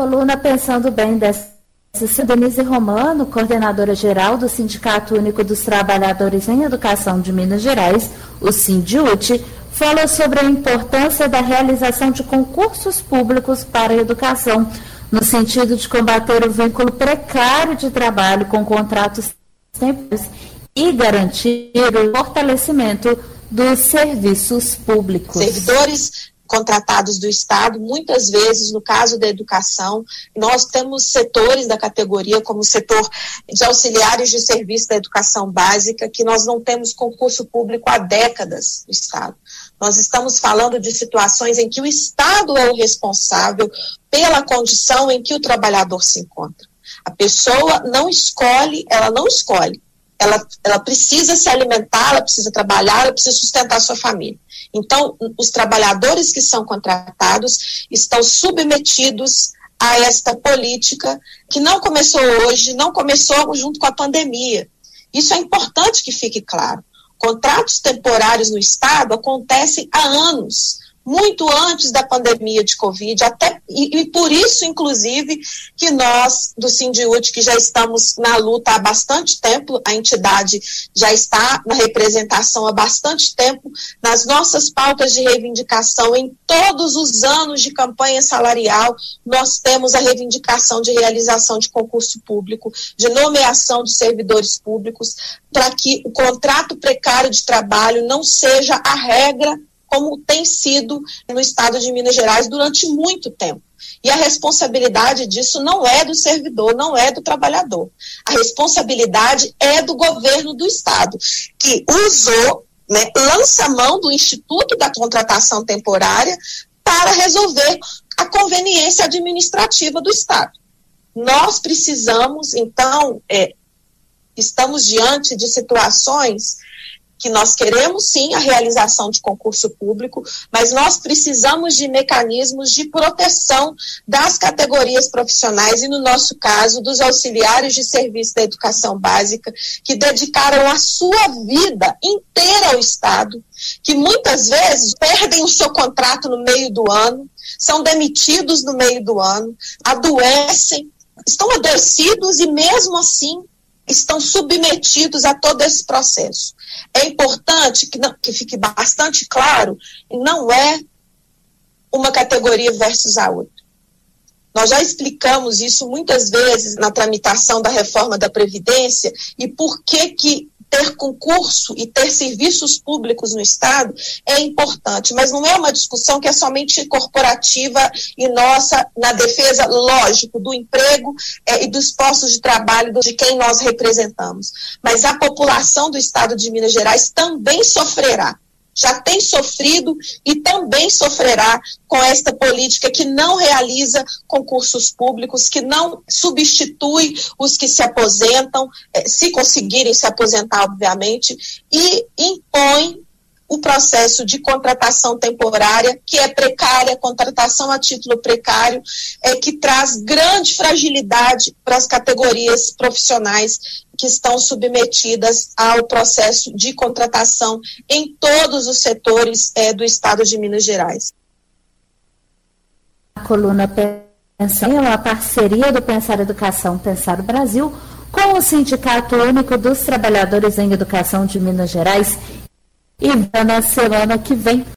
coluna Pensando Bem dessa Denise Romano, coordenadora geral do Sindicato Único dos Trabalhadores em Educação de Minas Gerais, o SINDIUT, fala sobre a importância da realização de concursos públicos para a educação, no sentido de combater o vínculo precário de trabalho com contratos temporários e garantir o fortalecimento dos serviços públicos. Servidores contratados do Estado, muitas vezes, no caso da educação, nós temos setores da categoria, como o setor de auxiliares de serviço da educação básica, que nós não temos concurso público há décadas no Estado. Nós estamos falando de situações em que o Estado é o responsável pela condição em que o trabalhador se encontra. A pessoa não escolhe, ela precisa se alimentar, ela precisa trabalhar, ela precisa sustentar a sua família. Então, os trabalhadores que são contratados estão submetidos a esta política que não começou hoje, não começou junto com a pandemia. Isso é importante que fique claro. Contratos temporários no Estado acontecem há anos, muito antes da pandemia de Covid, e por isso, inclusive, que nós, do SINDIUT, que já estamos na luta há bastante tempo, a entidade já está na representação há bastante tempo, nas nossas pautas de reivindicação, em todos os anos de campanha salarial, nós temos a reivindicação de realização de concurso público, de nomeação de servidores públicos, para que o contrato precário de trabalho não seja a regra, como tem sido no estado de Minas Gerais durante muito tempo. E a responsabilidade disso não é do servidor, não é do trabalhador. A responsabilidade é do governo do estado, que usou, lança mão do Instituto da Contratação Temporária para resolver a conveniência administrativa do estado. Nós precisamos, então, estamos diante de situações que nós queremos sim a realização de concurso público, mas nós precisamos de mecanismos de proteção das categorias profissionais e, no nosso caso, dos auxiliares de serviço da educação básica, que dedicaram a sua vida inteira ao Estado, que muitas vezes perdem o seu contrato no meio do ano, são demitidos no meio do ano, adoecem, estão adoecidos e mesmo assim estão submetidos a todo esse processo. É importante que fique bastante claro, não é uma categoria versus a outra. Nós já explicamos isso muitas vezes na tramitação da reforma da Previdência e por que ter concurso e ter serviços públicos no Estado é importante, mas não é uma discussão que é somente corporativa e nossa na defesa, lógico, do emprego e dos postos de trabalho de quem nós representamos. Mas a população do Estado de Minas Gerais também sofrerá. Já tem sofrido e também sofrerá com esta política que não realiza concursos públicos, que não substitui os que se aposentam, se conseguirem se aposentar, obviamente, e impõe o processo de contratação temporária, que é precária, contratação a título precário, que traz grande fragilidade para as categorias profissionais que estão submetidas ao processo de contratação em todos os setores do Estado de Minas Gerais. A coluna Pensar é uma parceria do Pensar Educação, Pensar o Brasil, com o Sindicato Único dos Trabalhadores em Educação de Minas Gerais, e na semana que vem